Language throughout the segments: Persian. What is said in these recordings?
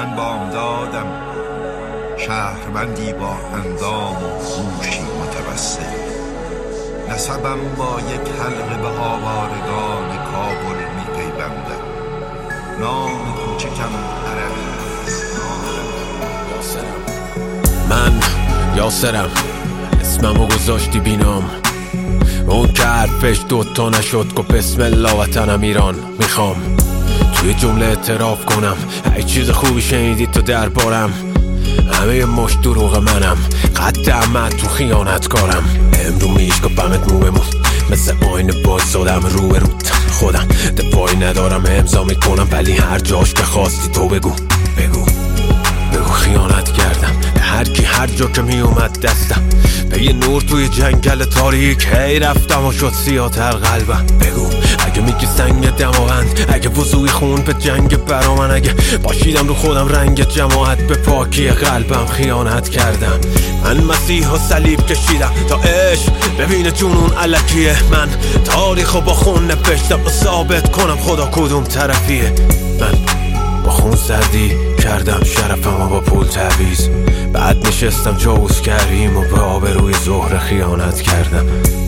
من بامدادم شهروندی با اندام و هوشی متوسل. نسبم با یک حلقه به آوارگان کابل می پیوندم. نام کوچکم عربی است. من یاسرم، اسممو گذاشتی بینام. اون که حرفش دوتا نشد گفت بسم الله وطنم ایران میخوام. توی جمله اعتراف کنم هیچ چیز خوبی شنیدی تو دربارم. همه مش دروغ منم، قد احمد تو خیانتکارم. امرو میشکافمت مو بمون، مثل آینه باز زادم رو به روت خودم. دفاعی ندارم امضا میکنم، ولی هر جاش که خواستی تو بگو خیانت کردم به هر کی هر جا که می اومد دستم. به یه نور توی جنگل تاریک هی رفتم و شد سیاتر قلبم. بگو اگه میگی سنگ دماوند، اگه وضوی خون به جنگ برا من، اگه باشیدم رو خودم رنگ جماعت به پاکی قلبم خیانت کردم. من مسیح و صلیب کشیدم تا عشق ببینه جنون الکیه. من تاریخو با خون نوشتم و ثابت کنم خدا کدوم طرفیه. من با خون سردی کردم شرفم و با پول تعویض. بعد نشستم جاوز کردیم و به آبروی زهره خیانت کردم.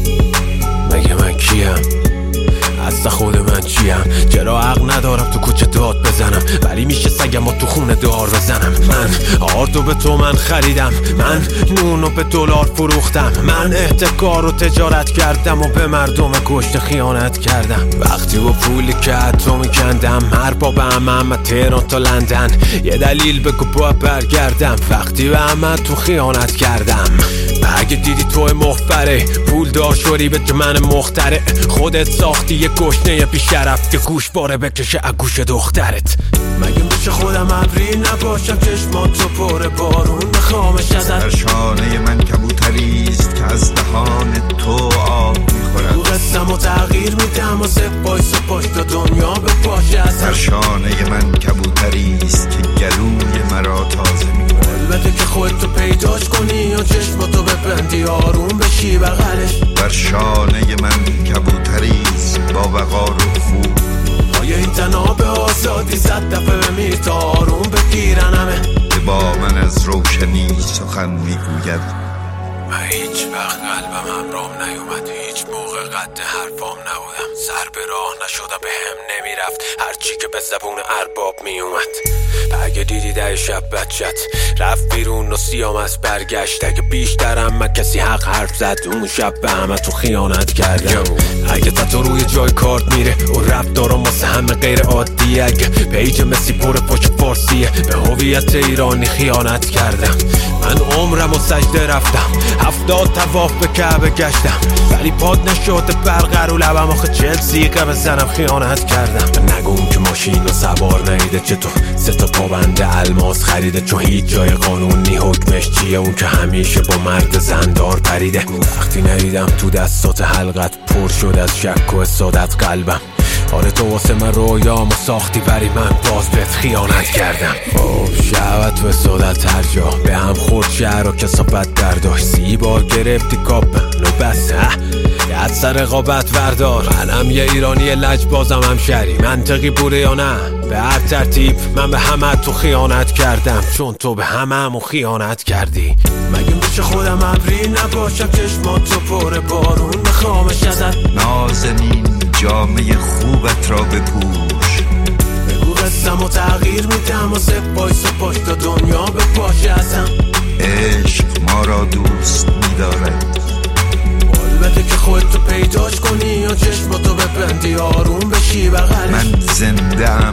مگه من کیم؟ اصلا خود من چیم؟ چرا حق ندارم تو کوچه داد بزنم، ولی میشه سگم و تو خونه دار بزنم؟ من آردو به تو من خریدم، من نونو به دلار فروختم، من احتکار و تجارت کردم و به مردم کشته خیانت کردم. وقتی با پولی که حتی میکندم هر پا به همه تهران تا لندن، یه دلیل بگو باید برگردم. وقتی به همه تو خیانت کردم، اگه دیدی توی مخبره پول دار شوری به من مختره. خودت ساختی یه گشنه بیشرف که گوش باره بکشه اگوش دخترت. مگه میشه خودم ابری نباشم چشماتو پر بارون بخوامش ازت؟ در شانه من کبوتریست که از دهان تو آب میخورد. رو قسم و تغییر میدم و سپایس و پشت دنیا به پاشه ازت. در شانه من کبوتریست که گلوی مرا تازه میکنه. البته که خودتو پیداش کنی و چشماتو ببندی آروم بشی بغلش. در شانه من کبوتریست با وقار و خوب. آیا این تناب آزادی 100 دفعه بمیر تا آروم بگیرن همه؟ که با من از روشنی سخن میگوید. من هیچ وقت قلبم همرام نیومد، هیچ موقع قد حرفام نبودم. سر به راه نشدم به هم نمیرفت هرچی که به زبون ارباب میومد. اگه دیدی ده شب بچت رفت بیرون و سیام از برگشت، اگه بیشترم من کسی حق حرف زد اون شب به همه تو خیانت کردم. اگه تا روی جای کارت میره و رب دارم واسه همه غیر عادیه، اگه پیج مسی پر پشت فارسیه به هویت ایرانی خیانت کردم. من عمرم و سجده رفتم 70 طواف به کعبه گشتم، ولی پاد نشده برقر و لبم آخه 40 سیقه بزنم خیانت کردم. نگو اون که ماشین و سوار نیده چطور 3 تا پابنده الماس خریده، چون هیچ جای قانونی حکمش چیه اون که همیشه با مرد زندار پریده. وقتی ندیدم تو دستات حلقت پر شد از شک و حسادت قلبم. آره تو واسه من رویامو ساختی ولی من باز بهت خیانت کردم. شهوت و حسادت هر جا به هم خورد شهر و کسافت برداشت. 30 بار گرفتی کاپ نو بس یاد سر رقابت وردار. منم یه ایرانی لجبازم همشهری، منطقی بوده یا نه؟ به هر ترتیب من به همه تو خیانت کردم، چون تو به همه خیانت کردی. مگه میشه خودم ابری نباشم چشماتو پر بارون بخوامش ازت؟ نازنین جامعه خوبت را بپوش. بگو قسم و تغییر میدم و سپایس و پشت دنیا به پاشه ازم. عشق ما را دوست می‌دارد. البته که خودتو پیداش کنی و چشماتو ببندی آروم بشی بغلش. من زنده‌ام،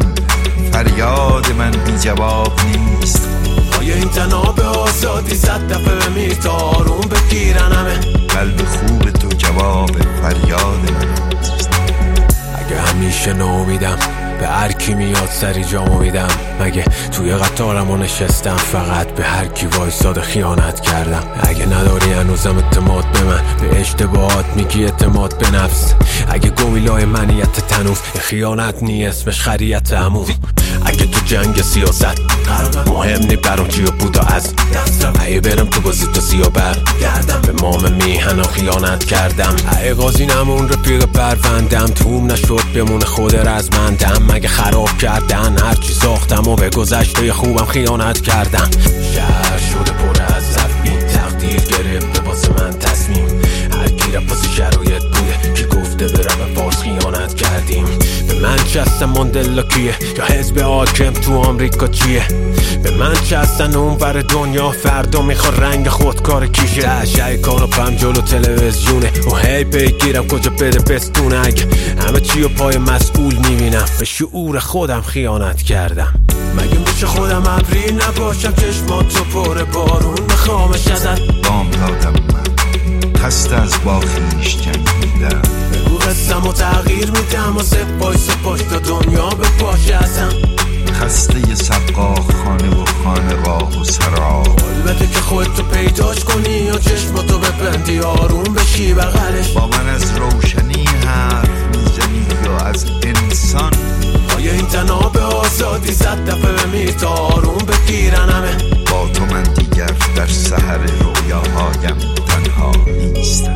فریاد من بی جواب نیست. آیا این تناب آزادی 100 دفعه بمیر تا آروم بگیرن همه؟ قلب خوب تو جواب فریاد من نیست. اگه همیشه ناامیدم به هر کی میاد سری جامو میدم، مگه توی قطارمو نشستم فقط به هر کی وایساده خیانت کردم. اگه نداری هنوزم اعتماد به من، به اشتباهات میگی اعتماد به نفس. اگه گویلای منیت تنوز خیانت نی اسمش خریت عمو. اگه تو جنگ سیاست مهم نی برام چیو بودا از اگه برم تو بازی تو سیابر گردم به مام میهن خیانت کردم. اگه قاضی نمون رفیق پروندم توم نشد بمونه خود رزمندم. مگه خراب کردن هرچی ساختم و به گذشته خوبم خیانت کردم. شهر شده پر از این تقدیر گرفته واسه من تصمیم. هر کی را پاسی شرایط بوده که گفته برم فارس خیانت کردیم. به من چستن ماندلا کیه یا حزب حاکم تو آمریکا چیه؟ به من چستن اون ور دنیا فردا میخواد رنگ خودکار کیشه. تشه کاناپم جلو تلویزیونه و هی بگیرم کجا بده بستونه. اگه همه چی و پای مسئول میبینم به شعور خودم خیانت کردم. مگه میشه خودم ابری نباشم چشماتو پر بارون بخوامش ازت بام دادم من خسته از با خویش جنگیدم. بگو قسم و تغییر میدم و سپایس و پشت دنیا به پاشه ازم. خسته سقا خانه و خانه راه و سرا. البته که خودتو پیداش کنی و چشماتو ببندی آروم بشی بغلش. با من از روشنی حرف میزنی یا از انسان؟ آیا این تناب آزادی زد دفعه بمیر تا آروم بگیرن همه؟ با تو من دیگر در سحر رویاهایم تنها نیستم.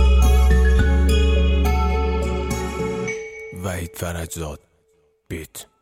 وحید فرجزاد بیت.